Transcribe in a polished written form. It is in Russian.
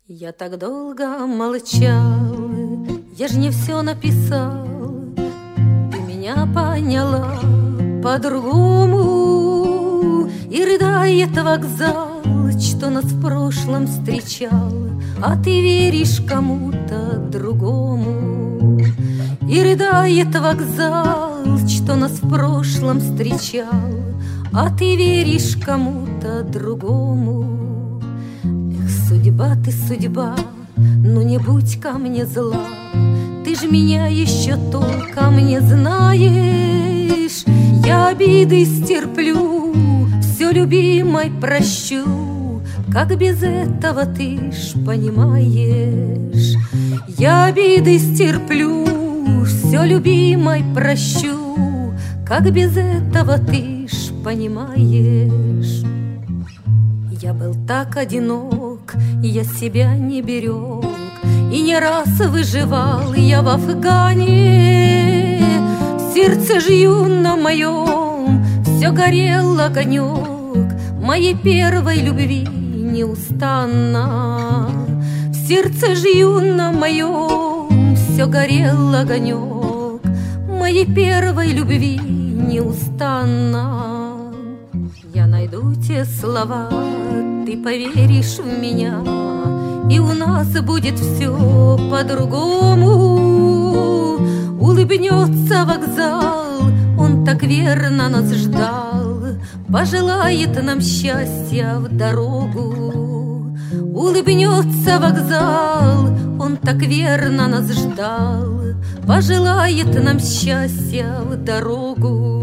Я так долго молчал, я ж не все написал. Ты меня поняла по-другому. И рыдает вокзал, что нас в прошлом встречал, а ты веришь кому-то другому. И рыдает вокзал, что нас в прошлом встречал, а ты веришь кому-то другому. Судьба, ты судьба, ну не будь ко мне зла. Ты ж меня еще толком не знаешь. Я обиды стерплю, все любимой прощу. Как без этого ты ж понимаешь. Я обиды стерплю, все любимой прощу. Как без этого ты ж понимаешь. Я был так одинок, я себя не берег, и не раз выживал я в Афгане. В сердце ж юном моем все горел огонек моей первой любви неустанно. В сердце ж юном моем все горел огонек моей первой любви неустанно. Я найду те слова, ты поверишь в меня, и у нас будет все по-другому. Улыбнется вокзал, он так верно нас ждал, пожелает нам счастья в дорогу. Улыбнется вокзал, он так верно нас ждал, пожелает нам счастья в дорогу.